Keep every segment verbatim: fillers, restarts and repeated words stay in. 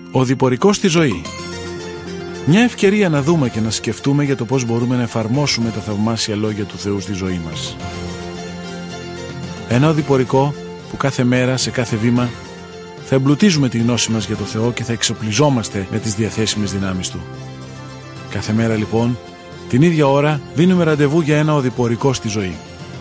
Ο διπορικός στη ζωή. Μια ευκαιρία να δούμε και να σκεφτούμε για το πώς μπορούμε να εφαρμόσουμε τα θαυμάσια λόγια του Θεού στη ζωή μας. Ένα οδηπορικό που κάθε μέρα, σε κάθε βήμα, θα εμπλουτίζουμε τη γνώση μας για το Θεό και θα εξοπλιζόμαστε με τις διαθέσιμες δυνάμεις Του. Κάθε μέρα λοιπόν, την ίδια ώρα, δίνουμε ραντεβού για ένα οδηπορικό στη ζωή.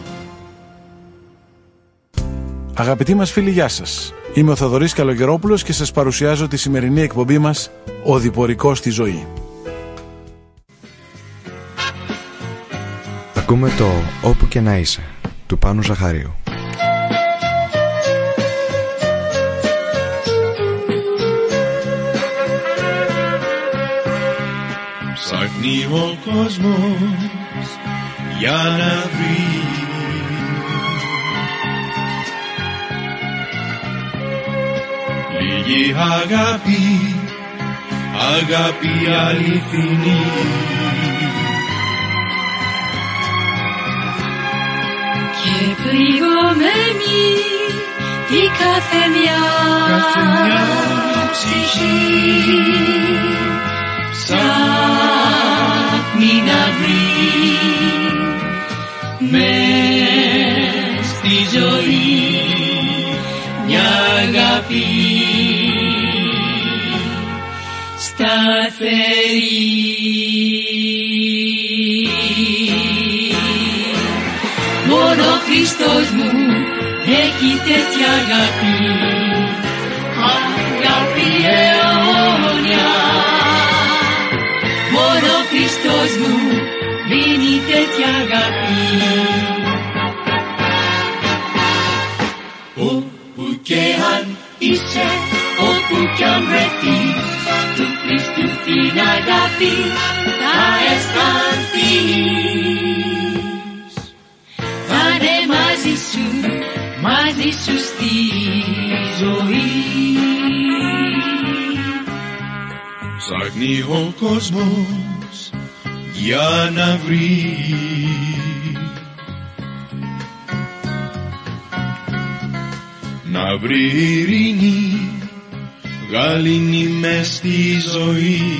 Αγαπητοί μας φίλοι, γεια σας. Είμαι ο Θοδωρής Καλογερόπουλος και σας παρουσιάζω τη σημερινή εκπομπή μας «Οδηπορικό στη ζωή». Ακούμε το «Όπου και να είσαι» του Πάνου Ζαχαρίου. Ψάχνει ο κόσμος για να βρει λίγη αγάπη, αγάπη αληθινή. Και πληγωμένη η κάθε μια, κάθε μια ψυχή ψάχνει να βρει μες στη ζωή μια αγάπη σταθερή. Μόνο ο Χριστός μου έχει τέτοια αγάπη, αγάπη αιώνια. Μόνο ο Χριστός μου δίνει τέτοια αγάπη. Όπου και αν είσαι, όπου κι αν βρεθείς, του Χριστού την αγάπη θα αισθανθείς. Θα είναι μαζί σου, μαζί σου στη ζωή. Ψάχνει ο κόσμος για να βρει να βρει ειρήνη, γαλήνη μες στη ζωή.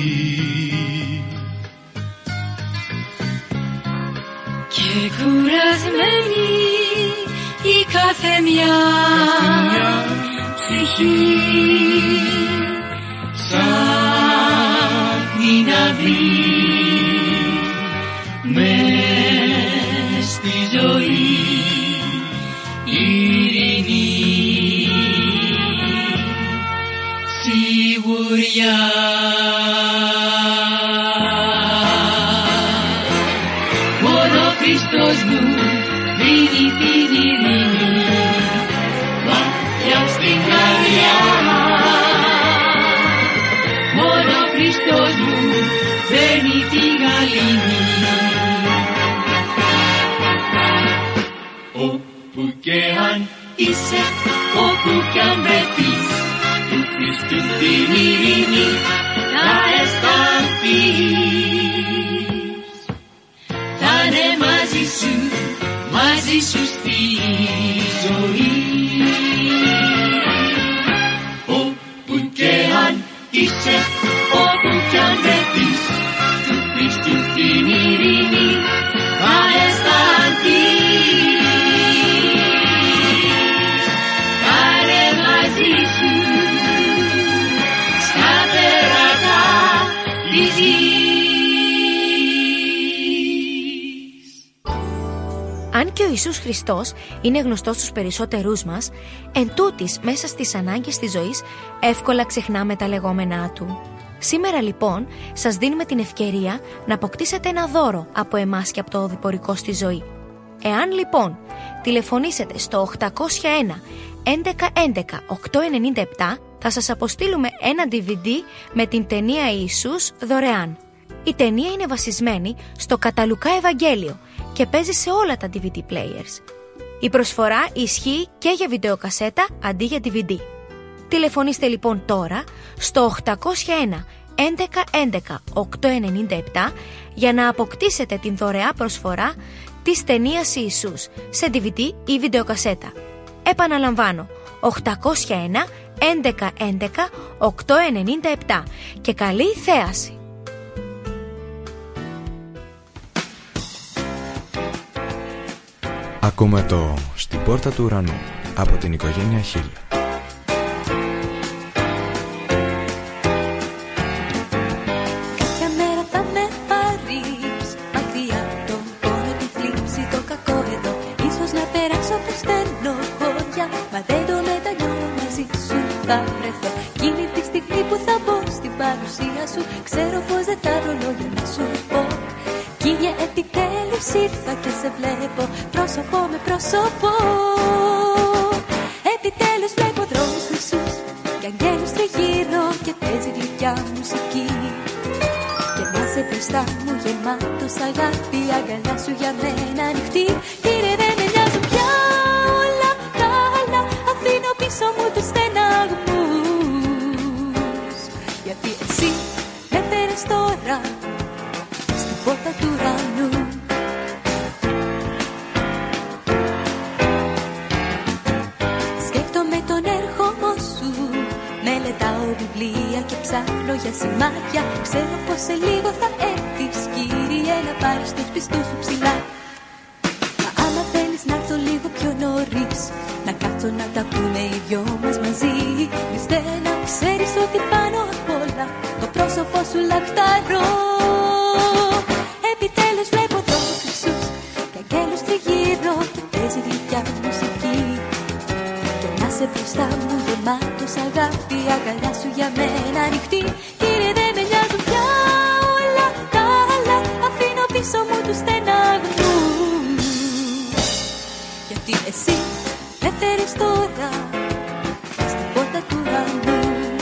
Και κουρασμένη η κάθε μια, κάθε μια ψυχή ψάχνει να βρει μες στη ζωή ειρήνη, σιγουριά. Μόνο ο Χριστός μου δίνει την ειρήνη, βαθιά στην καρδιά. Μόνο ο Χριστός μου φέρνει τη γαλήνη. Όπου και αν είσαι, όπου κι αν βρεθείς, του Χριστού την ειρήνη θα αισθανθείς. Θα είναι μαζί σου, μαζί σου στη ζωή. Όπου και αν είσαι, όπου κι αν βρεθείς, του Χριστού την ειρήνη θα αισθανθείς. Θα είναι μαζί σου στα πέρατα της γης. Αν και ο Ιησούς Χριστός είναι γνωστός στους περισσότερούς μας, εν τούτης μέσα στις ανάγκες της ζωής εύκολα ξεχνάμε τα λεγόμενά Του. Σήμερα λοιπόν σας δίνουμε την ευκαιρία να αποκτήσετε ένα δώρο από εμάς και από το οδηπορικό στη ζωή. Εάν λοιπόν τηλεφωνήσετε στο οκτακόσια ένα έντεκα έντεκα οκτακόσια ενενήντα επτά, θα σας αποστείλουμε ένα ντι βι ντι με την ταινία Ιησούς δωρεάν. Η ταινία είναι βασισμένη στο κατά Λουκά Ευαγγέλιο και παίζει σε όλα τα ντι βι ντι players. Η προσφορά ισχύει και για βιντεοκασέτα αντί για ντι βι ντι. Τηλεφωνήστε λοιπόν τώρα στο οκτακόσια ένα έντεκα έντεκα οκτακόσια ενενήντα επτά για να αποκτήσετε την δωρεά προσφορά της ταινίας Ιησούς σε ντι βι ντι ή βιντεοκασέτα. Επαναλαμβάνω, οκτακόσια ένα έντεκα έντεκα οκτώ ενενήντα επτά και καλή θέαση. Ακούμε το «Στην πόρτα του ουρανού» από την οικογένεια Χίλ. Κάποια μέρα θα με πάρεις μακριά από τον πόνο, τη θλίψη, το κακό εδώ. Ίσως να περάσω από στενοχώρια, μα δεν το μετανιώνω, μαζί σου θα βρεθώ. Εκείνη τη στιγμή που θα μπω στην παρουσία σου, ξέρω πως δεν θα βρω λόγια να σου πω. Κύριε, επιτέλους ήρθα και σε βλέπω πρόσωπο με πρόσωπο. Επιτέλους βλέπω δρόμους χρυσούς και αγγέλους τριγύρω και παίζει γλυκιά μουσική. Και να σε μπροστά μου γεμάτος αγάπη, αγκαλιά σου για μένα ανοιχτή. Κύριε, δεν με νοιάζουν πια όλα τα άλλα, αφήνω πίσω μου τους στεναγμούς. Γιατί εσύ με φέρες τώρα στην πόρτα του ουρανού. Σκέφτομαι τον έρχομό σου, μελετάω βιβλία και ψάχνω για σημάδια. Ξέρω πως σε λίγο θα έρθεις, Κύριε, να πάρεις τους πιστούς σου ψηλά. Μα άμα θέλεις να έρθω λίγο πιο νωρίς, να κάτσω να τα πούμε οι δυο μας μαζί. Χριστέ, να ξέρεις ότι πάνω απ' όλα το πρόσωπό σου λαχταρώ. Επιτέλους βλέπω δρόμους χρυσούς και αγγέλους τριγύρω και παίζει γλυκιά μουσική. Και να σε μπροστά μου γεμάτος αγάπη, αγκαλιά σου για μένα ανοιχτή. Κύριε, δεν με νοιάζουν πια όλα τα άλλα, αφήνω πίσω μου τους στεναγμούς. Γιατί εσύ με φέρεις τώρα στην πόρτα του ουρανού.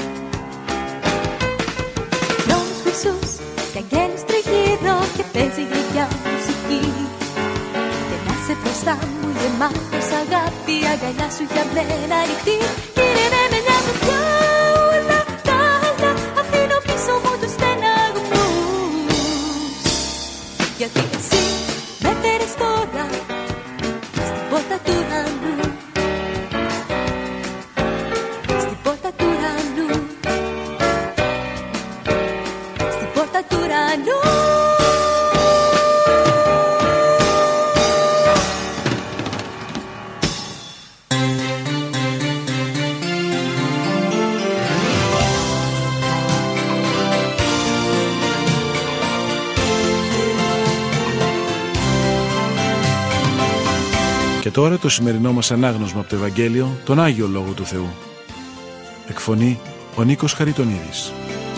Δρόμους χρυσούς και αγγέλους τριγύρω και παίζει γλυκιά μουσική. Και να σε μπροστά μου γεμάτος αγάπη, αγκαλιά σου για μένα ανοιχτή. Κύριε, δεν με νοιάζουν πια όλα τα άλλα, αφήνω πίσω μου τους στεναγμούς. Γιατί εσύ με φέρεις τώρα στην πόρτα του ουρανού. Στην πόρτα του ουρανού. Στην πόρτα του ουρανού. Και τώρα το σημερινό μας ανάγνωσμα από το Ευαγγέλιο, τον Άγιο Λόγο του Θεού. Εκφωνεί ο Νίκος Χαριτονίδης.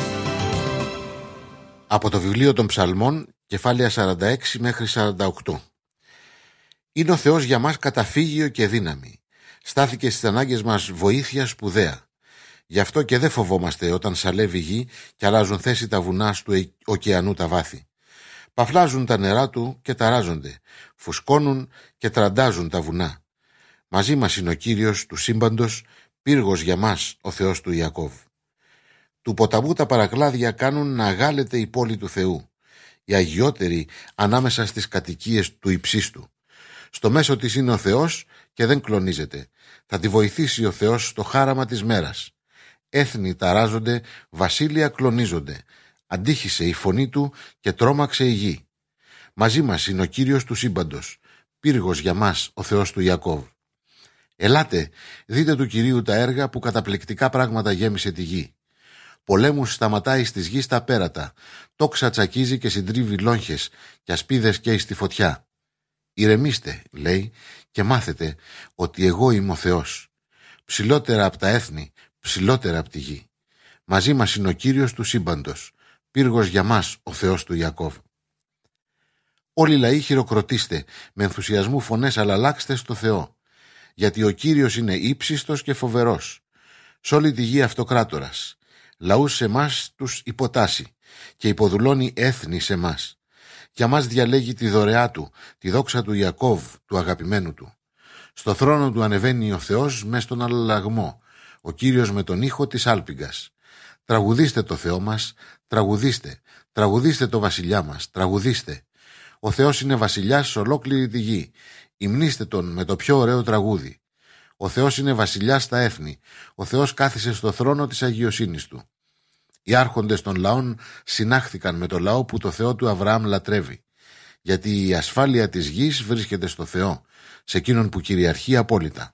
Από το βιβλίο των Ψαλμών, κεφάλαια σαράντα έξι μέχρι σαράντα οκτώ. Είναι ο Θεός για μας καταφύγιο και δύναμη. Στάθηκε στις ανάγκες μας βοήθεια σπουδαία. Γι' αυτό και δεν φοβόμαστε όταν σαλεύει η γη και αλλάζουν θέση τα βουνά του ωκεανού τα βάθη. Παφλάζουν τα νερά του και ταράζονται, φουσκώνουν και τραντάζουν τα βουνά. Μαζί μας είναι ο Κύριος του σύμπαντος, πύργος για μας ο Θεός του Ιακώβ. Του ποταμού τα παρακλάδια κάνουν να αγάλεται η πόλη του Θεού, η αγιότερη ανάμεσα στις κατοικίες του υψίστου. Στο μέσο της είναι ο Θεός και δεν κλονίζεται. Θα τη βοηθήσει ο Θεός στο χάραμα της μέρας. Έθνη ταράζονται, βασίλεια κλονίζονται. Αντίχησε η φωνή του και τρόμαξε η γη. Μαζί μας είναι ο Κύριος του σύμπαντος, πύργος για μας ο Θεός του Ιακώβ. Ελάτε, δείτε του Κυρίου τα έργα που καταπληκτικά πράγματα γέμισε τη γη. Πολέμους σταματάει στις γης τα πέρατα, τόξα τσακίζει και συντρίβει λόγχες και ασπίδες καίει στη φωτιά. Ηρεμήστε, λέει, και μάθετε ότι εγώ είμαι ο Θεός. Ψηλότερα από τα έθνη, ψηλότερα από τη γη. Μαζί μας είναι ο Κύριος του σύμπαντος, πύργος για μας ο Θεός του Ιακώβ. Όλοι οι λαοί χειροκροτήστε, με ενθουσιασμού φωνές αλλάξτε στο Θεό, γιατί ο Κύριος είναι ύψιστος και φοβερός. Σ' όλη τη γη αυτοκράτορας. Λαούς σε μας τους υποτάσσει και υποδουλώνει έθνη σε μας. Για μας διαλέγει τη δωρεά του, τη δόξα του Ιακώβ, του αγαπημένου του. Στο θρόνο του ανεβαίνει ο Θεός μες στον αλλαγμό, ο Κύριος με τον ήχο της άλπιγγας. Τραγουδήστε το Θεό μας, τραγουδήστε, τραγουδήστε το βασιλιά μας, τραγουδήστε. Ο Θεός είναι βασιλιάς σε ολόκληρη τη γη, υμνήστε τον με το πιο ωραίο τραγούδι. Ο Θεός είναι βασιλιάς στα έθνη. Ο Θεός κάθισε στο θρόνο της αγιοσύνης του. Οι άρχοντες των λαών συνάχθηκαν με το λαό που το Θεό του Αβραάμ λατρεύει. Γιατί η ασφάλεια της γης βρίσκεται στο Θεό, σε εκείνον που κυριαρχεί απόλυτα.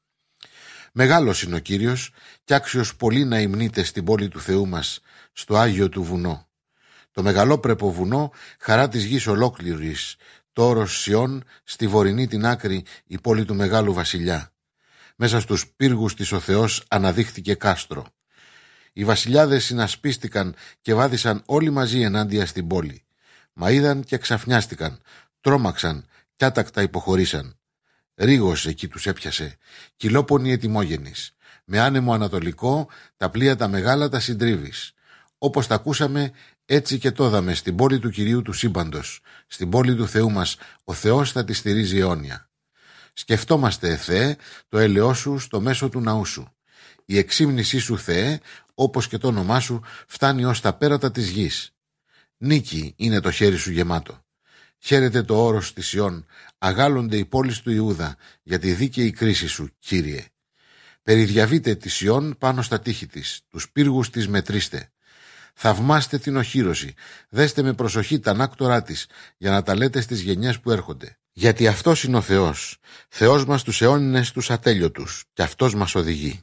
Μεγάλος είναι ο Κύριος κι άξιος πολύ να υμνείται στην πόλη του Θεού μας, στο Άγιο του βουνό. Το μεγαλόπρεπο βουνό, χαρά της γης ολόκληρης, το όρος Σιών, στη βορεινή την άκρη η πόλη του Μεγάλου Βασιλιά. Μέσα στους πύργους της ο Θεός αναδείχθηκε κάστρο. Οι βασιλιάδες συνασπίστηκαν και βάδισαν όλοι μαζί ενάντια στην πόλη. Μα είδαν και ξαφνιάστηκαν, τρόμαξαν κι άτακτα υποχωρήσαν. Ρίγος εκεί τους έπιασε, κυλόπονοι ετοιμόγενης. Με άνεμο ανατολικό τα πλοία τα μεγάλα τα συντρίβεις. Όπως τα ακούσαμε, έτσι και το είδαμε στην πόλη του Κυρίου του Σύμπαντος, στην πόλη του Θεού μας, ο Θεός θα τη στηρίζει αιώνια. Σκεφτόμαστε, Θεέ, το έλεος σου στο μέσο του ναού σου. Η εξύμνησή σου, Θεέ, όπως και το όνομά σου, φτάνει ως τα πέρατα της γης. Νίκη είναι το χέρι σου γεμάτο. Χαίρεται το όρος της Σιών, αγάλλονται οι πόλεις του Ιούδα για τη δίκαιη κρίση σου, Κύριε. Περιδιαβείτε τη Σιών πάνω στα τείχη της, τους πύργους της μετρήστε. Θαυμάστε την οχύρωση, δέστε με προσοχή τα ανάκτορά της, για να τα λέτε στις γενιές που έρχονται. Γιατί αυτός είναι ο Θεός, Θεός μας τους αιώνινες τους ατέλειωτους, και αυτός μας οδηγεί.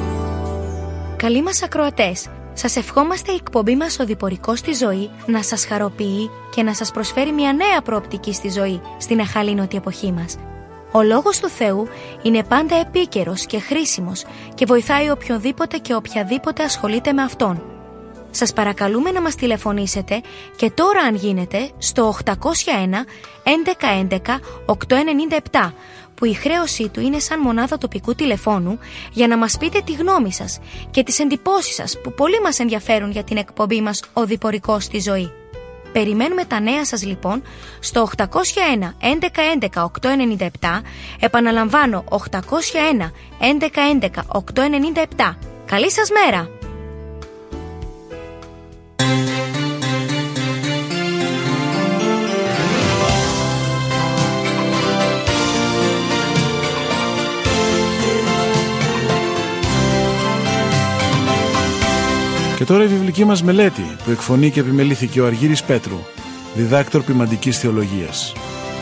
Καλοί μας ακροατές, σας ευχόμαστε η εκπομπή μας «Οδηπορικός στη ζωή» να σας χαροποιεί και να σας προσφέρει μια νέα προοπτική στη ζωή στην αχαλήνωτη εποχή μας. Ο Λόγος του Θεού είναι πάντα επίκαιρος και χρήσιμος και βοηθάει οποιονδήποτε και οποιαδήποτε ασχολείται με Αυτόν. Σας παρακαλούμε να μας τηλεφωνήσετε και τώρα αν γίνεται στο οκτακόσια ένα έντεκα έντεκα οκτακόσια ενενήντα επτά που η χρέωσή του είναι σαν μονάδα τοπικού τηλεφώνου για να μας πείτε τη γνώμη σας και τις εντυπώσεις σας που πολύ μας ενδιαφέρουν για την εκπομπή μας «Οδηπορικός στη ζωή». Περιμένουμε τα νέα σας λοιπόν στο οκτακόσια ένα έντεκα έντεκα οκτακόσια ενενήντα επτά, επαναλαμβάνω οκτακόσια ένα έντεκα έντεκα οκτακόσια ενενήντα επτά. Καλή σας μέρα! Και τώρα η βιβλική μας μελέτη που εκφωνεί και επιμελήθηκε ο Αργύρης Πέτρου, διδάκτορ ποιμαντικής θεολογίας.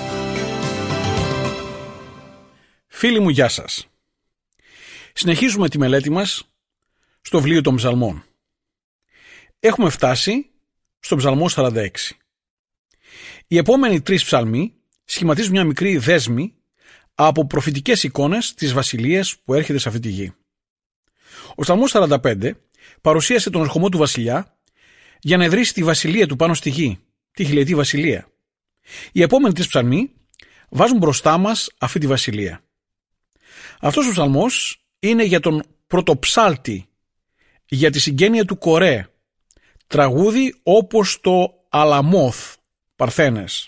Φίλοι μου, γεια σας. Συνεχίζουμε τη μελέτη μας στο βιβλίο των Ψαλμών. Έχουμε φτάσει στο Ψαλμό σαράντα έξι. Οι επόμενοι τρεις ψαλμοί σχηματίζουν μια μικρή δέσμη από προφητικές εικόνες της βασιλείας που έρχεται σε αυτή τη γη. Ο Ψαλμός σαράντα πέντε παρουσίασε τον ερχομό του βασιλιά για να ιδρύσει τη βασιλεία του πάνω στη γη, τη χιλιετή βασιλεία. Οι επόμενοι τρεις ψαλμοί βάζουν μπροστά μας αυτή τη βασιλεία. Αυτός ο ψαλμός είναι για τον πρωτοψάλτη, για τη συγγένεια του Κορέ, τραγούδι όπως το Αλαμόθ, Παρθένες.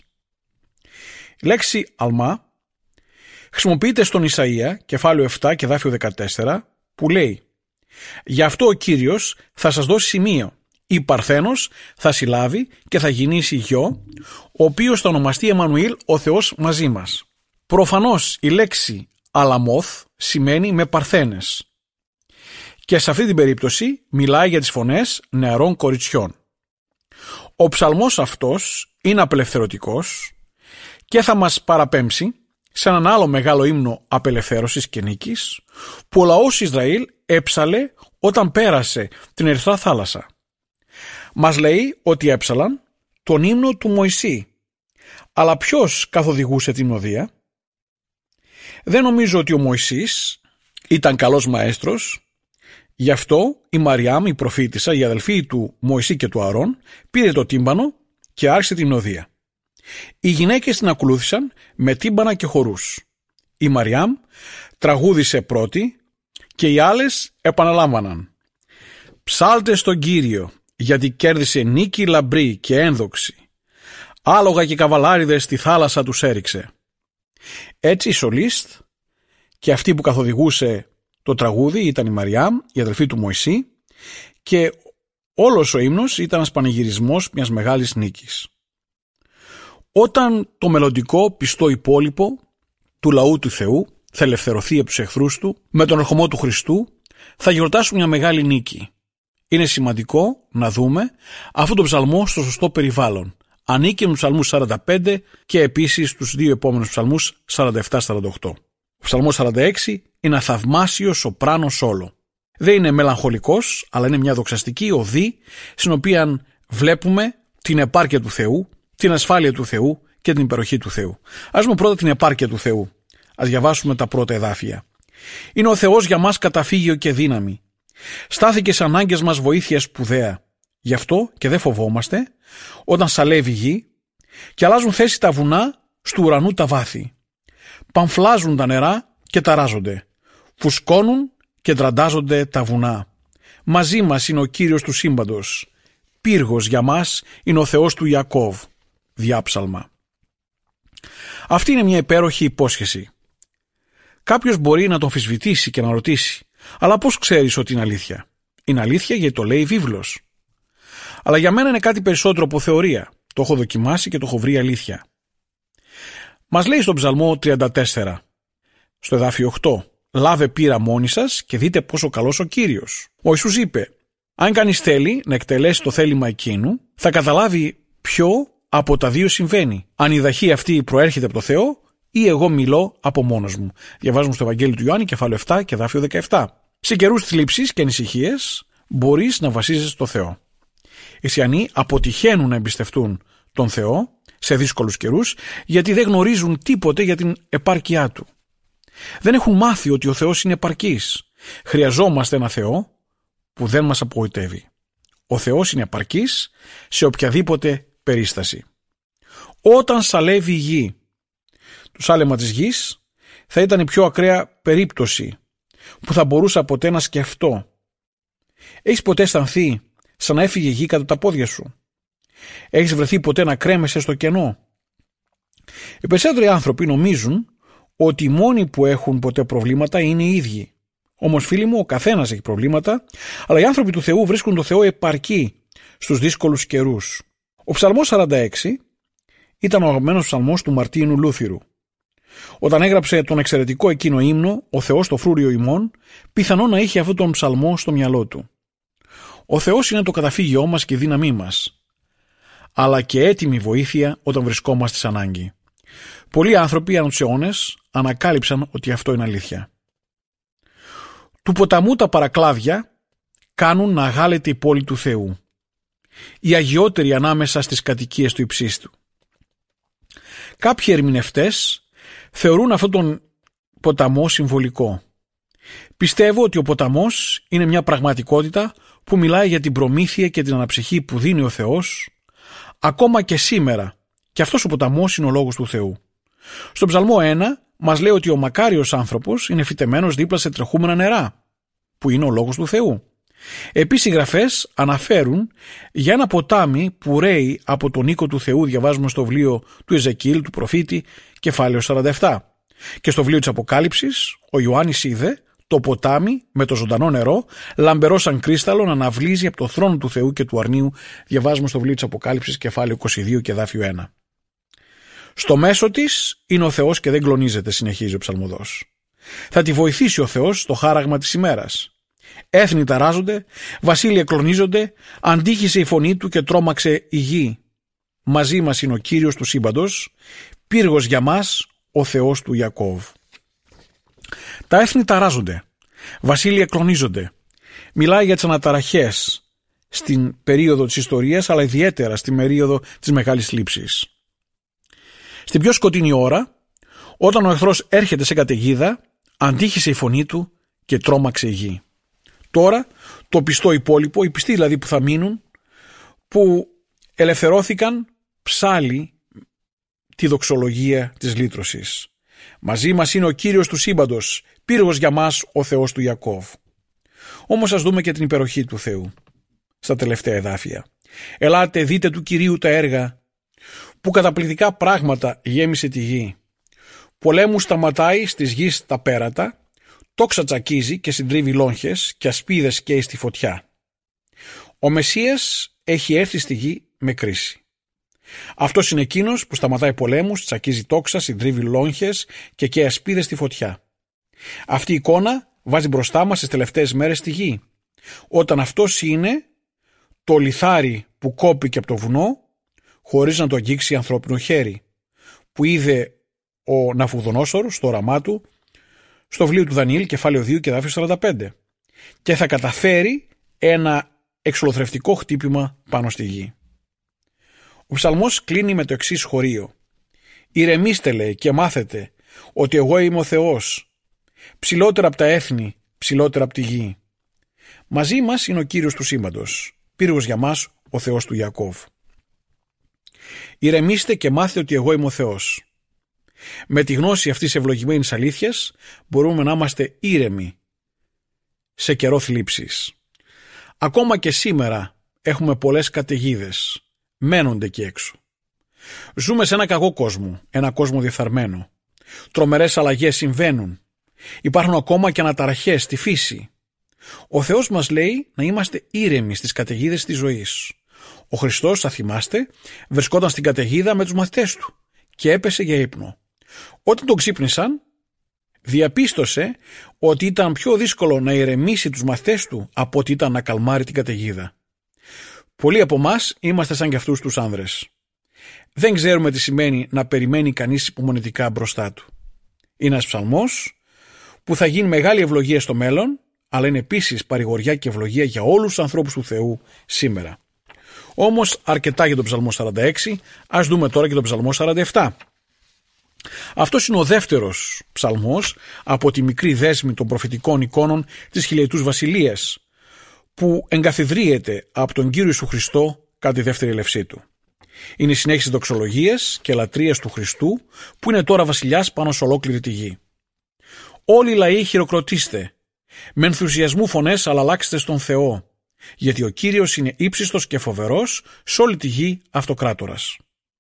Η λέξη αλμά χρησιμοποιείται στον Ισαΐα, κεφάλαιο επτά και δάφιο δεκατέσσερα, που λέει: «Γι' αυτό ο Κύριος θα σας δώσει σημείο. Η Παρθένος θα συλλάβει και θα γεννήσει γιο, ο οποίος θα ονομαστεί Εμμανουήλ, ο Θεός μαζί μας». Προφανώς η λέξη Αλαμόθ σημαίνει με παρθένες. Και σε αυτή την περίπτωση μιλάει για τις φωνές νεαρών κοριτσιών. Ο ψαλμός αυτός είναι απελευθερωτικός και θα μας παραπέμψει σε έναν άλλο μεγάλο ύμνο απελευθέρωσης και νίκης που ο λαός Ισραήλ έψαλε όταν πέρασε την Ερυθρά θάλασσα. Μας λέει ότι έψαλαν τον ύμνο του Μωυσή. Αλλά ποιος καθοδηγούσε την οδεία? Δεν νομίζω ότι ο Μωυσής ήταν καλός μαέστρος. Γι' αυτό η Μαριάμ, η προφήτισσα, η αδελφή του Μωυσή και του Αρών, πήρε το τύμπανο και άρχισε την οδεία. Οι γυναίκες την ακολούθησαν με τύμπανα και χορούς. Η Μαριάμ τραγούδισε πρώτη και οι άλλες επαναλάμβαναν: «Ψάλτε στον Κύριο, γιατί κέρδισε νίκη λαμπρή και ένδοξη. Άλογα και καβαλάριδες στη θάλασσα τους έριξε». Έτσι η σολίστ και αυτή που καθοδηγούσε το τραγούδι ήταν η Μαριάμ, η αδελφή του Μωυσή, και όλος ο ύμνος ήταν ένας πανηγυρισμός μιας μεγάλης νίκης. Όταν το μελλοντικό πιστό υπόλοιπο του λαού του Θεού θα ελευθερωθεί από τους εχθρούς του, με τον ερχομό του Χριστού θα γιορτάσουν μια μεγάλη νίκη. Είναι σημαντικό να δούμε αυτόν τον ψαλμό στο σωστό περιβάλλον. Ανήκει με τους ψαλμούς σαράντα πέντε και επίσης τους δύο επόμενους ψαλμούς σαράντα επτά σαράντα οκτώ. Ο ψαλμός σαράντα έξι είναι ένα θαυμάσιο σοπράνο σόλο. Δεν είναι μελαγχολικός, αλλά είναι μια δοξαστική οδή στην οποία βλέπουμε την επάρκεια του Θεού, την ασφάλεια του Θεού και την υπεροχή του Θεού. Ας δούμε πρώτα την επάρκεια του Θεού. Ας διαβάσουμε τα πρώτα εδάφια. Είναι ο Θεός για μας καταφύγιο και δύναμη. Στάθηκε σε ανάγκες μας βοήθεια σπουδαία. Γι' αυτό και δεν φοβόμαστε όταν σαλεύει η γη και αλλάζουν θέση τα βουνά στου ουρανού τα βάθη. Παμφλάζουν τα νερά και ταράζονται. Φουσκώνουν και τραντάζονται τα βουνά. Μαζί μας είναι ο Κύριος του σύμπαντος. Πύργος για μας είναι ο Θεός του Ιακώβ. Διάψαλμα. Αυτή είναι μια υπέροχη υπόσχεση. Κάποιος μπορεί να τον αμφισβητήσει και να ρωτήσει, αλλά πώς ξέρεις ότι είναι αλήθεια? Είναι αλήθεια γιατί το λέει η βίβλος. Αλλά για μένα είναι κάτι περισσότερο από θεωρία. Το έχω δοκιμάσει και το έχω βρει αλήθεια. Μας λέει στον Ψαλμό τριάντα τέσσερα, στο εδάφιο οκτώ, «Λάβε πείρα μόνοι σας και δείτε πόσο καλός ο Κύριος». Ο Ιησούς είπε, αν κανείς θέλει να εκτελέσει το θέλημα εκείνου, θα καταλάβει ποιο από τα δύο συμβαίνει. Αν η δαχή αυτή προέρχεται από το Θεό ή εγώ μιλώ από μόνος μου. Διαβάζουμε στο Ευαγγέλιο του Ιωάννη, κεφάλαιο επτά και εδάφιο δεκαεπτά. Σε καιρούς θλίψης και ανησυχίες μπορείς να βασίζεσαι στο Θεό. Οι χριστιανοί αποτυχαίνουν να εμπιστευτούν τον Θεό σε δύσκολους καιρούς γιατί δεν γνωρίζουν τίποτε για την επάρκειά του. Δεν έχουν μάθει ότι ο Θεός είναι επαρκής. Χρειαζόμαστε ένα Θεό που δεν μας απογοητεύει. Ο Θεός είναι επαρκής σε οποιαδήποτε περίσταση. Όταν σαλεύει η γη, το σάλεμα της γης θα ήταν η πιο ακραία περίπτωση που θα μπορούσα ποτέ να σκεφτώ. Έχεις ποτέ αισθανθεί σαν να έφυγε η γη κατά τα πόδια σου? Έχεις βρεθεί ποτέ να κρέμεσαι στο κενό? Οι περισσότεροι άνθρωποι νομίζουν ότι οι μόνοι που έχουν ποτέ προβλήματα είναι οι ίδιοι. Όμως φίλοι μου, ο καθένας έχει προβλήματα, αλλά οι άνθρωποι του Θεού βρίσκουν το Θεό επαρκή στους δύσκολους καιρούς. Ο Ψαλμός σαράντα έξι ήταν ο αγαπημένος ψαλμός του Μαρτίνου Λούθυρου. Όταν έγραψε τον εξαιρετικό εκείνο ύμνο, ο Θεός το φρούριο ημών, πιθανό να είχε αυτόν τον ψαλμό στο μυαλό του. Ο Θεός είναι το καταφύγιό μας και η δύναμή μας, αλλά και έτοιμη βοήθεια όταν βρισκόμαστε σε ανάγκη. Πολλοί άνθρωποι ανά τους αιώνες ανακάλυψαν ότι αυτό είναι αλήθεια. Του ποταμού τα παρακλάδια κάνουν να αγάλεται η πόλη του Θεού, οι αγιότεροι ανάμεσα στις κατοικίες του υψίστου. Κάποιοι ερμηνευτές θεωρούν αυτόν τον ποταμό συμβολικό. Πιστεύω ότι ο ποταμός είναι μια πραγματικότητα που μιλάει για την προμήθεια και την αναψυχή που δίνει ο Θεός ακόμα και σήμερα, και αυτός ο ποταμός είναι ο λόγος του Θεού. Στον Ψαλμό ένα μας λέει ότι ο μακάριος άνθρωπος είναι φυτεμένος δίπλα σε τρεχούμενα νερά, που είναι ο λόγος του Θεού. Επίσης οι γραφές αναφέρουν για ένα ποτάμι που ρέει από τον οίκο του Θεού, διαβάζουμε στο βιβλίο του Εζεκιήλ, του προφήτη, κεφάλαιο σαράντα επτά. Και στο βιβλίο της Αποκάλυψης, ο Ιωάννης είδε το ποτάμι με το ζωντανό νερό, λαμπερό σαν κρίσταλο, να αναβλύζει από το θρόνο του Θεού και του αρνίου, διαβάζουμε στο βιβλίο της Αποκάλυψης, κεφάλαιο είκοσι δύο και εδάφιο ένα. Στο μέσο της είναι ο Θεός και δεν κλονίζεται, συνεχίζει ο ψαλμοδός. Θα τη βοηθήσει ο Θεός στο χάραγμα της ημέρας. Έθνη ταράζονται, βασίλεια κλονίζονται, αντίχησε η φωνή του και τρόμαξε η γη. Μαζί μας είναι ο Κύριος του σύμπαντος, πύργος για μας ο Θεός του Ιακώβ. Τα έθνη ταράζονται, βασίλεια κλονίζονται. Μιλάει για τις αναταραχές στην περίοδο της ιστορίας, αλλά ιδιαίτερα στην περίοδο της μεγάλης θλίψης. Στην πιο σκοτεινή ώρα, όταν ο εχθρός έρχεται σε καταιγίδα, αντίχησε η φωνή του και τρόμαξε η γη. Τώρα το πιστό υπόλοιπο, οι πιστοί δηλαδή που θα μείνουν, που ελευθερώθηκαν, ψάλλει τη δοξολογία της λύτρωσης. Μαζί μας είναι ο Κύριος του σύμπαντος, πύργος για μας ο Θεός του Ιακώβ. Όμως ας δούμε και την υπεροχή του Θεού στα τελευταία εδάφια. Ελάτε δείτε του Κυρίου τα έργα, που καταπληκτικά πράγματα γέμισε τη γη. Πολέμους σταματάει στις γης τα πέρατα, τόξα τσακίζει και συντρίβει λόγχες και ασπίδες καίει στη φωτιά. Ο Μεσσίας έχει έρθει στη γη με κρίση. Αυτός είναι εκείνος που σταματάει πολέμους, τσακίζει τόξα, συντρίβει λόγχες και καίει ασπίδες στη φωτιά. Αυτή η εικόνα βάζει μπροστά μας τις τελευταίες μέρες στη γη, όταν αυτός είναι το λιθάρι που κόπηκε από το βουνό χωρίς να το αγγίξει ανθρώπινο χέρι, που είδε ο Ναβουχδονόσορ στο όραμά του στο βιβλίο του Δανιήλ κεφάλαιο δύο και εδάφιο σαράντα πέντε, και θα καταφέρει ένα εξολοθρευτικό χτύπημα πάνω στη γη. Ο ψαλμός κλείνει με το εξής χωρίο: «Ηρεμήστε, λέει, και μάθετε ότι εγώ είμαι ο Θεός, ψηλότερα από τα έθνη, ψηλότερα από τη γη. Μαζί μας είναι ο Κύριος του σύμπαντος, πύργος για μας ο Θεός του Ιακώβ. Ηρεμήστε και μάθετε ότι εγώ είμαι ο Θεός». Με τη γνώση αυτής της ευλογημένης αλήθειας μπορούμε να είμαστε ήρεμοι σε καιρό θλίψης. Ακόμα και σήμερα έχουμε πολλές καταιγίδες, μένονται εκεί έξω. Ζούμε σε ένα κακό κόσμο, ένα κόσμο διεφθαρμένο. Τρομερές αλλαγές συμβαίνουν. Υπάρχουν ακόμα και αναταραχές στη φύση. Ο Θεός μας λέει να είμαστε ήρεμοι στις καταιγίδες της ζωής. Ο Χριστός, θα θυμάστε, βρισκόταν στην καταιγίδα με τους μαθητές του και έπεσε για ύπνο. Όταν τον ξύπνησαν, διαπίστωσε ότι ήταν πιο δύσκολο να ηρεμήσει τους μαθητές του από ότι ήταν να καλμάρει την καταιγίδα. Πολλοί από εμάς είμαστε σαν και αυτούς τους άνδρες. Δεν ξέρουμε τι σημαίνει να περιμένει κανείς υπομονετικά μπροστά του. Είναι ένας ψαλμός που θα γίνει μεγάλη ευλογία στο μέλλον, αλλά είναι επίσης παρηγοριά και ευλογία για όλους τους ανθρώπους του Θεού σήμερα. Όμως αρκετά για τον ψαλμό σαράντα έξι, ας δούμε τώρα και τον ψαλμό σαράντα επτά. Αυτός είναι ο δεύτερος ψαλμός από τη μικρή δέσμη των προφητικών εικόνων της χιλιετούς βασιλείας, που εγκαθιδρύεται από τον Κύριο Ιησού Χριστό κατά τη δεύτερη ελευσή του. Είναι η συνέχιση δοξολογίας και λατρείας του Χριστού, που είναι τώρα βασιλιάς πάνω σε ολόκληρη τη γη. Όλοι οι λαοί χειροκροτήστε, με ενθουσιασμού φωνές αλλά αλλάξτε στον Θεό, γιατί ο Κύριος είναι ύψιστος και φοβερός, σε όλη τη γη αυτοκράτορας.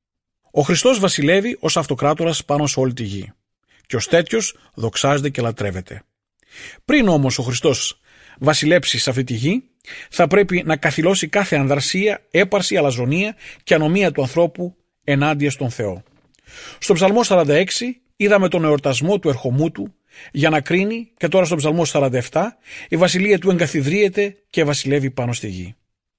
Ο Χριστός βασιλεύει ως αυτοκράτορας πάνω σε όλη τη γη, και ως τέτοιος δοξάζεται και λατρεύεται. Πριν όμως ο Χριστός βασιλέψει σε αυτή τη γη, θα πρέπει να καθυλώσει κάθε ανδρασία, έπαρση, αλαζονία και ανομία του ανθρώπου ενάντια στον Θεό. Στον ψαλμό σαράντα έξι είδαμε τον εορτασμό του ερχομού του για να κρίνει, και τώρα στον ψαλμό σαράντα επτά η βασιλεία του εγκαθιδρύεται και βασιλεύει πάνω στη γη.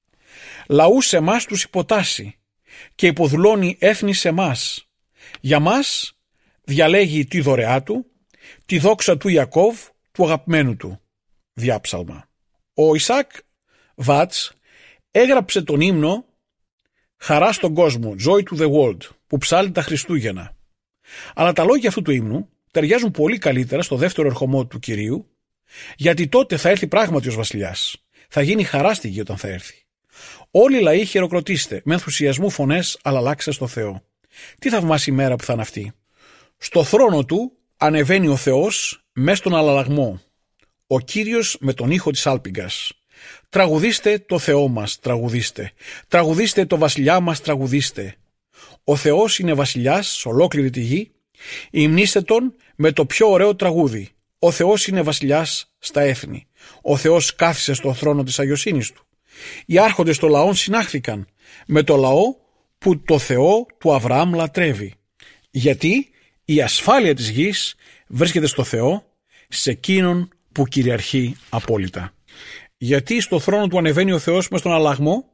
Λαούς σε εμάς τους υποτάσσει και υποδουλώνει έθνη σε εμάς. Για μας διαλέγει τη δωρεά του, τη δόξα του Ιακώβ, του αγαπημένου του. Διάψαλμα. Ο Ισακ Βάτς έγραψε τον ύμνο «Χαρά στον κόσμο», «Joy to the world», που ψάλλει τα Χριστούγεννα. Αλλά τα λόγια αυτού του ύμνου ταιριάζουν πολύ καλύτερα στο δεύτερο ερχομό του Κυρίου, γιατί τότε θα έρθει πράγματι ως βασιλιάς. Θα γίνει χαρά στη γη όταν θα έρθει. Όλοι οι λαοί χειροκροτήστε, με ενθουσιασμού φωνές, αλλά αλλάξτε στο Θεό. Τι θαυμάσια ημέρα που θα είναι αυτή. Στο θρόνο του ανεβαίνει ο Θεός μες στον αλλαλαγμό. Ο Κύριος με τον ήχο της άλπιγγας. Τραγουδήστε το Θεό μας, τραγουδήστε. Τραγουδήστε το βασιλιά μας, τραγουδήστε. Ο Θεός είναι βασιλιάς σε ολόκληρη τη γη. Υμνήστε τον με το πιο ωραίο τραγούδι. Ο Θεός είναι βασιλιάς στα έθνη. Ο Θεός κάθισε στον θρόνο της αγιοσύνης του. Οι άρχοντες των λαών συνάχθηκαν με το λαό που το Θεό του Αβραάμ λατρεύει. Γιατί η ασφάλεια της γης βρίσκεται στο Θεό, σε εκείνον που κυριαρχεί απόλυτα. Γιατί στο θρόνο του ανεβαίνει ο Θεός μες στον αλλαγμό?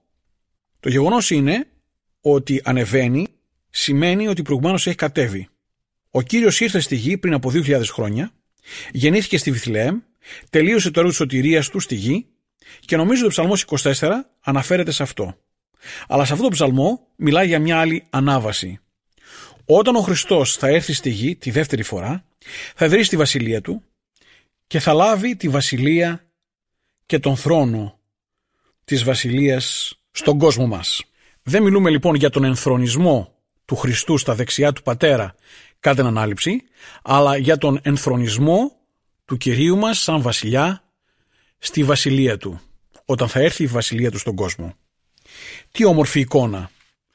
Το γεγονός είναι ότι ανεβαίνει σημαίνει ότι προηγουμένως έχει κατέβει. Ο Κύριος ήρθε στη γη πριν από δύο χιλιάδες χρόνια, γεννήθηκε στη Βιθλεέμ, τελείωσε το έργο της σωτηρίας του στη γη, και νομίζω ότι ο ψαλμός είκοσι τέσσερα αναφέρεται σε αυτό. Αλλά σε αυτό το ψαλμό μιλάει για μια άλλη ανάβαση. Όταν ο Χριστός θα έρθει στη γη τη δεύτερη φορά, θα ιδρύσει τη βασιλεία του και θα λάβει τη βασιλεία και τον θρόνο της βασιλείας στον κόσμο μας. Δεν μιλούμε λοιπόν για τον ενθρονισμό του Χριστού στα δεξιά του Πατέρα κατά την ανάληψη, αλλά για τον ενθρονισμό του Κυρίου μας σαν βασιλιά στη βασιλεία του, όταν θα έρθει η βασιλεία του στον κόσμο. Τι όμορφη εικόνα!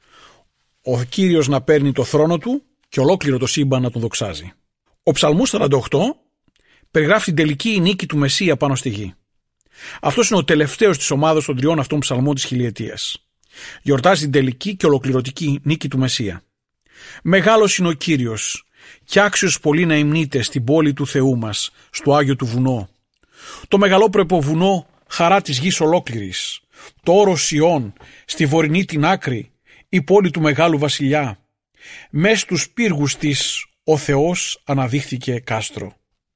Ο Κύριος να παίρνει το θρόνο του και ολόκληρο το σύμπαν να τον δοξάζει. Ο ψαλμός σαράντα οκτώ περιγράφει την τελική νίκη του Μεσσία πάνω στη γη. Αυτός είναι ο τελευταίος της ομάδας των τριών αυτών ψαλμών της χιλιετίας. Γιορτάζει την τελική και ολοκληρωτική νίκη του Μεσσία. Μεγάλος είναι ο Κύριος κι άξιος πολύ να υμνείτε στην πόλη του Θεού μας, στο Άγιο του βουνό. Το μεγαλόπρεπο βουνό χαρά της γης ολόκληρης, το όρος Σιών, στη βορεινή την άκρη, η πόλη του Μεγάλου Βασιλιά. Μες στους πύργους της ο Θεός αναδείχθηκε κάστρο.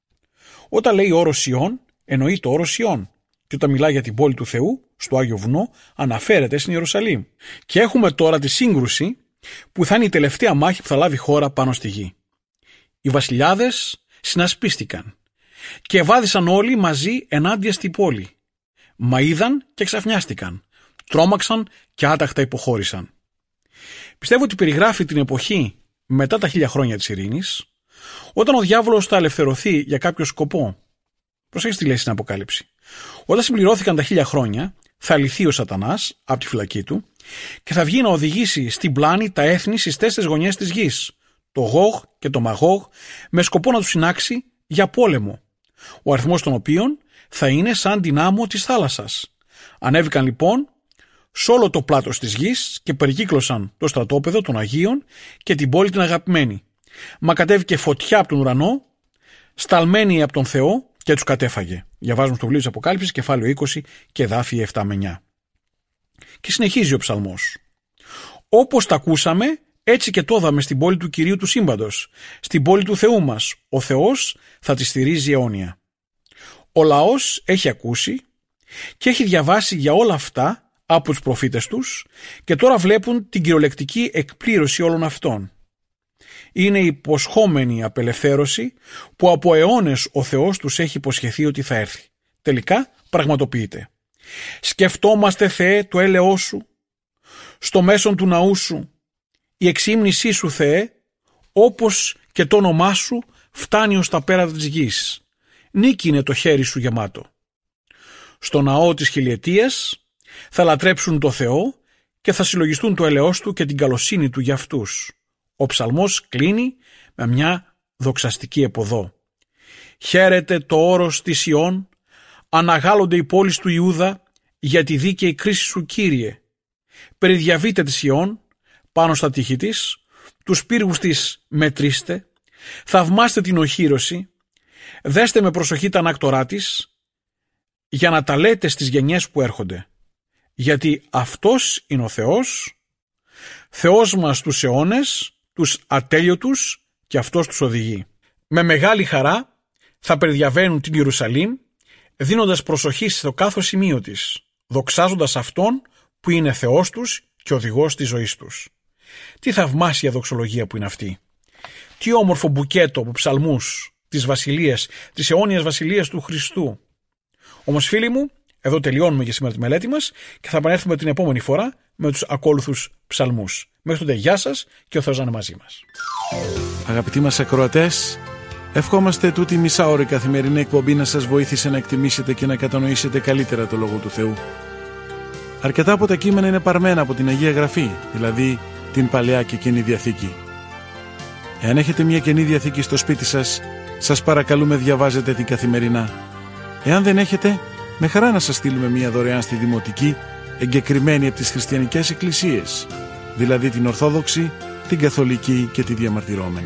Όταν λέει όρος Σιών, εννοεί το όρος Σιών, και όταν μιλάει για την πόλη του Θεού, στο Άγιο Βουνό, αναφέρεται στην Ιερουσαλήμ. Και έχουμε τώρα τη σύγκρουση που θα είναι η τελευταία μάχη που θα λάβει χώρα πάνω στη γη. Οι βασιλιάδες συνασπίστηκαν και βάδισαν όλοι μαζί ενάντια στη πόλη. Μα είδαν και ξαφνιάστηκαν, τρόμαξαν και άταχτα υποχώρησαν. Πιστεύω ότι περιγράφει την εποχή μετά τα χίλια χρόνια της ειρήνης, όταν ο διάβολος θα ελευθερωθεί για κάποιο σκοπό. Προσέξτε τι λέει στην Αποκάλυψη. Όταν συμπληρώθηκαν τα χίλια χρόνια, θα λυθεί ο Σατανάς από τη φυλακή του και θα βγει να οδηγήσει στην πλάνη τα έθνη στις τέσσερις γωνιές της γης, το Γόγ και το Μαγόγ, με σκοπό να τους συνάξει για πόλεμο, ο αριθμός των οποίων θα είναι σαν την άμμο της θάλασσας. Ανέβηκαν λοιπόν σε όλο το πλάτος της γης και περικύκλωσαν το στρατόπεδο των Αγίων και την πόλη την αγαπημένη. Μα κατέβηκε φωτιά από τον ουρανό, σταλμένη από τον Θεό, και τους κατέφαγε. Διαβάζουμε στο βιβλίο της Αποκάλυψης, κεφάλαιο είκοσι και εδάφια επτά με εννιά. Και συνεχίζει ο ψαλμός. Όπως τα ακούσαμε, έτσι και το είδαμε στην πόλη του Κυρίου του Σύμπαντος, στην πόλη του Θεού μας. Ο Θεός θα τη στηρίζει αιώνια. Ο λαός έχει ακούσει και έχει διαβάσει για όλα αυτά από τους προφήτες τους και τώρα βλέπουν την κυριολεκτική εκπλήρωση όλων αυτών. Είναι η υποσχόμενη απελευθέρωση που από αιώνες ο Θεός τους έχει υποσχεθεί ότι θα έρθει. Τελικά πραγματοποιείται. Σκεφτόμαστε, Θεέ, το έλεος σου, στο μέσον του ναού σου, η εξήμνησή σου, Θεέ, όπως και το όνομά σου φτάνει ως τα πέρατα της γης. Νίκη είναι το χέρι σου γεμάτο. Στο ναό της χιλιετίας θα λατρέψουν το Θεό και θα συλλογιστούν το έλεος του και την καλοσύνη του για αυτούς. Ο ψαλμός κλείνει με μια δοξαστική επωδό. Χαίρεται το όρος της Ιών, αναγάλλονται οι πόλεις του Ιούδα για τη δίκαιη κρίση σου, Κύριε. Περιδιαβείτε της Ιών πάνω στα τείχη της, τους πύργους της μετρήστε, θαυμάστε την οχύρωση, δέστε με προσοχή τα ανάκτορά της, για να τα λέτε στις γενιές που έρχονται. Γιατί αυτός είναι ο Θεός, Θεός μας τους αιώνες, τους ατέλειωτους, και αυτός τους οδηγεί. Με μεγάλη χαρά θα περιδιαβαίνουν την Ιερουσαλήμ, δίνοντας προσοχή στο κάθε σημείο της, δοξάζοντας Αυτόν που είναι Θεός τους και οδηγός της ζωής τους. Τι θαυμάσια δοξολογία που είναι αυτή. Τι όμορφο μπουκέτο από ψαλμούς της βασιλείας, της αιώνιας βασιλείας του Χριστού. Όμως, φίλοι μου, εδώ τελειώνουμε για σήμερα τη μελέτη μας και θα επανέλθουμε την επόμενη φορά με τους ακόλουθους ψαλμούς. Μέχρι τότε, γεια σας και ο Θεός να είναι μαζί μας. Αγαπητοί μας ακροατές, ευχόμαστε τούτη μισάωρη καθημερινή εκπομπή να σας βοήθησε να εκτιμήσετε και να κατανοήσετε καλύτερα το Λόγο του Θεού. Αρκετά από τα κείμενα είναι παρμένα από την Αγία Γραφή, δηλαδή την Παλαιά και Καινή Διαθήκη. Εάν έχετε μια Καινή Διαθήκη στο σπίτι σας, σας παρακαλούμε διαβάζετε την καθημερινά. Εάν δεν έχετε, με χαρά να σας στείλουμε μια δωρεάν στη Δημοτική, εγκεκριμένη από τις χριστιανικές εκκλησίες, δηλαδή την Ορθόδοξη, την Καθολική και τη Διαμαρτυρόμενη.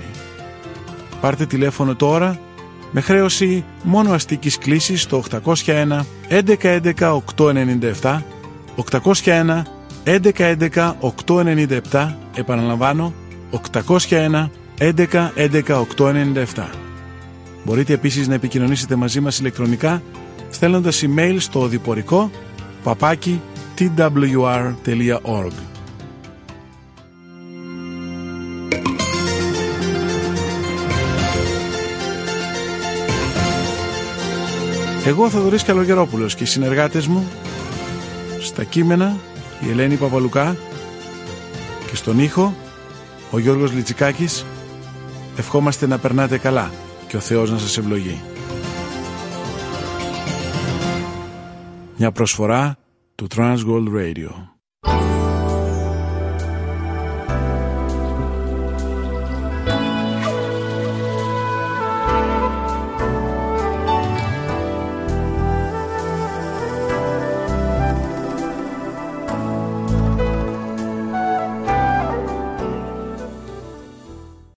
Πάρτε τηλέφωνο τώρα με χρέωση μόνο αστικής κλήσης στο οκτακόσια ένα έντεκα έντεκα οκτακόσια ενενήντα επτά, οκτακόσια ένα έντεκα έντεκα οκτακόσια ενενήντα επτά, επαναλαμβάνω οκτακόσια ένα έντεκα έντεκα οκτακόσια ενενήντα επτά. Μπορείτε επίσης να επικοινωνήσετε μαζί μας ηλεκτρονικά στέλνοντας email στο οδηπορικό παπάκι τι ντάμπλιου αρ τελεία org. Εγώ, Θοδωρής Καλογερόπουλος, και οι συνεργάτες μου στα κείμενα η Ελένη Παπαλουκά και στον ήχο ο Γιώργος Λιτσικάκης, ευχόμαστε να περνάτε καλά και ο Θεός να σας ευλογεί. Μια προσφορά του Transworld Radio.